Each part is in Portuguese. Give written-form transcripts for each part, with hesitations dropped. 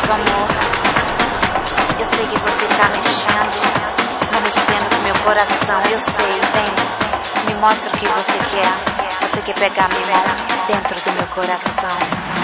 isso, amor? Eu sei que você tá mexendo com meu coração. Eu sei, vem, me mostra o que você quer. Você quer pegar minha mão dentro do meu coração.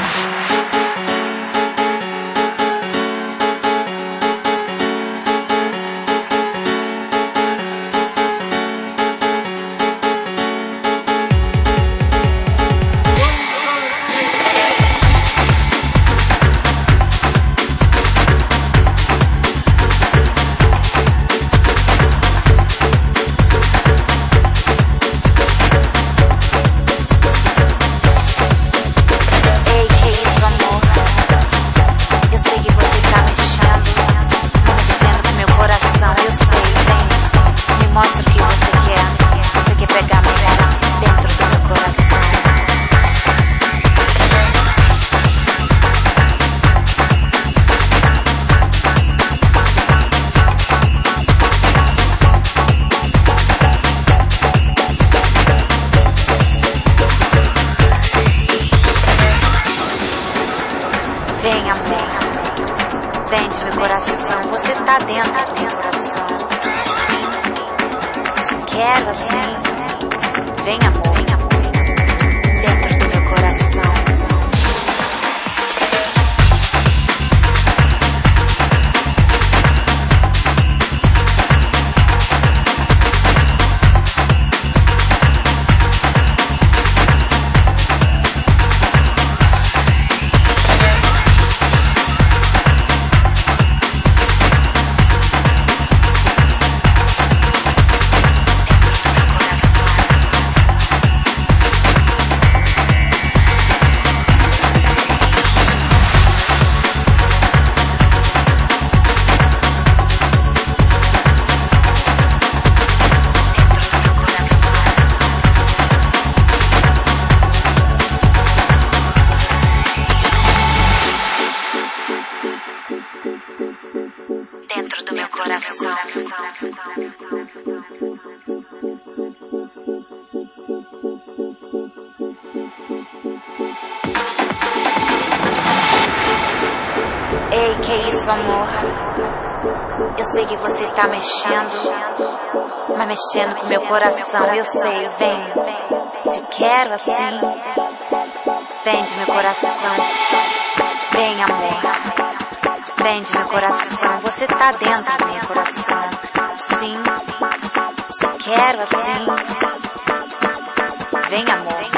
Vem, amor, vem de meu coração, você tá dentro do meu coração. Sim, se quero assim. Vem, amor, dentro do meu coração. Dentro do meu coração. Ei, que isso, amor? Eu sei que você tá mexendo, mas mexendo com meu coração. Eu sei, vem, se quero assim. Vem de meu coração. Vem, amor, vem de meu coração, você tá dentro do meu coração. Sim, se quero assim. Vem, amor.